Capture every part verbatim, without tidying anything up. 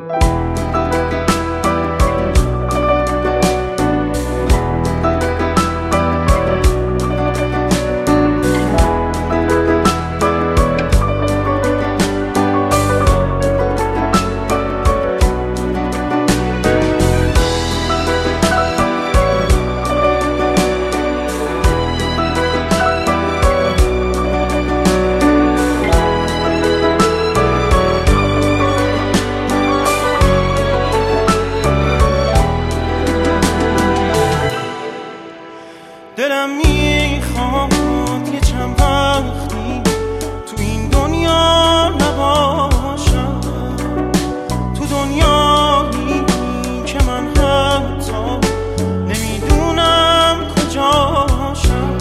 دلم میخواد یه چند وقتی تو این دنیا نباشم، تو دنیایی که من حتی نمیدونم کجاشم.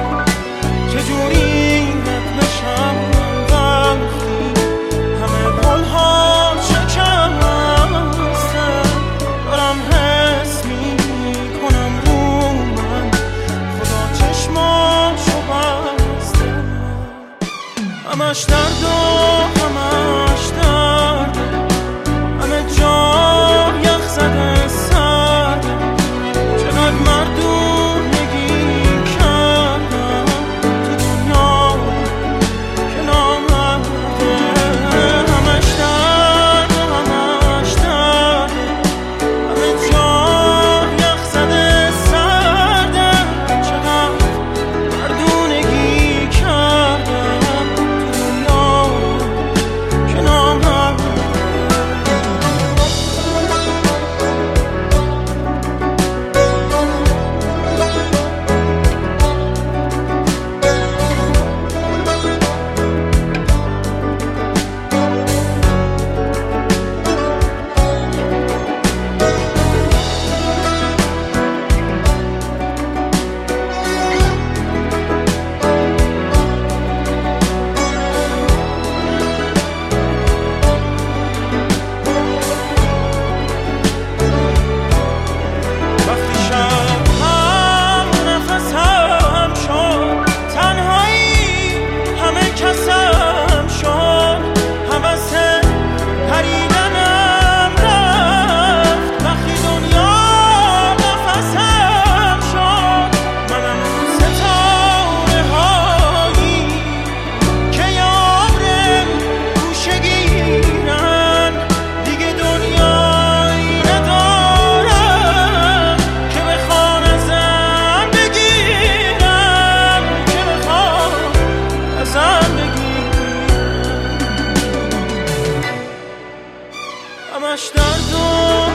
چجوری رد بشم وقتی همه قولها شکسته، دارم حس میکنم رو من خدا چشماشو بسته. همش درد و همش درد، همه جا یخ زده سرده. چقدر مردونگی کردم تو دنیا که نامرده. همش درد و همش درد، همه جا یخ زده سرده. چقدر مردونگی کردم تو دنیا که نامرده. وقتی شب هم نفسم شد، تنهایی همه کسم شد، حوث پریدنم رفت. وقتی دنیا نفسم شد، منم ستاره هایی که یارم گوشه گیرن. دیگه دنیایی ندارم که بخوان ازم بگیرم، که بخوان ازم بگیرم. همش درد و